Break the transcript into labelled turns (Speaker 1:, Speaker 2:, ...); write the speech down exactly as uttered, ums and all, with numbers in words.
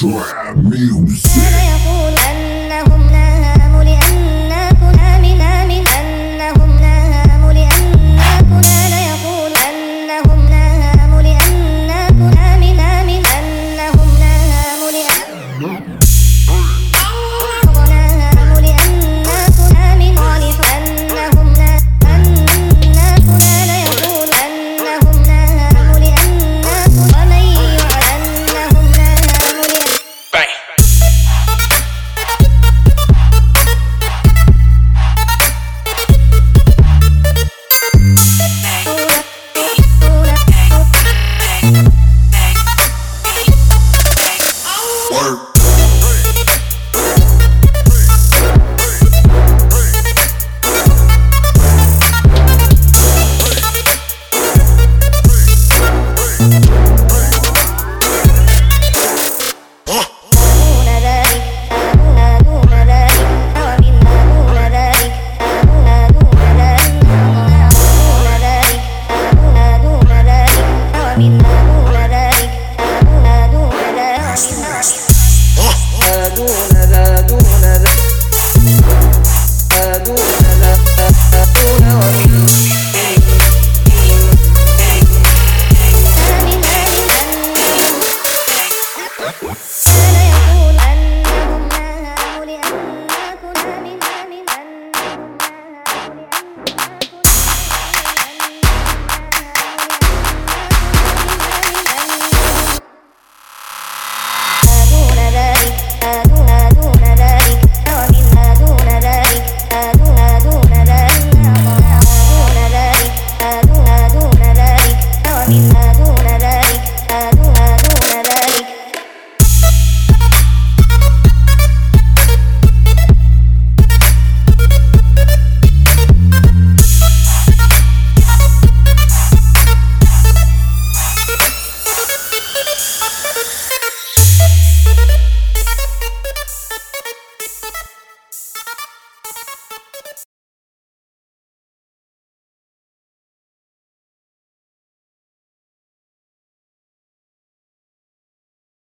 Speaker 1: Trap music.
Speaker 2: كان يقول أنهم ناموا لأن كنا من آمن أنهم ناموا لأن كنا يقول أنهم ناموا لأن كنا من آمن أنهم ناموا لأن ناموا لأن كنا من صالح أنهم أن كنا يقول أنهم ناموا لأن ومن يعلم أنهم ناموا لأن
Speaker 1: Work.
Speaker 2: دون ذلك آبنا دون ذلك ومنا دون ذلك آبنا دون ذلك دون ذلك آبنا دون ذلك ومنا دون ذلك آبنا دون ذلك
Speaker 3: دون ذا دون ذا دون ذا دون ومن
Speaker 2: آمن آمن أنهم كان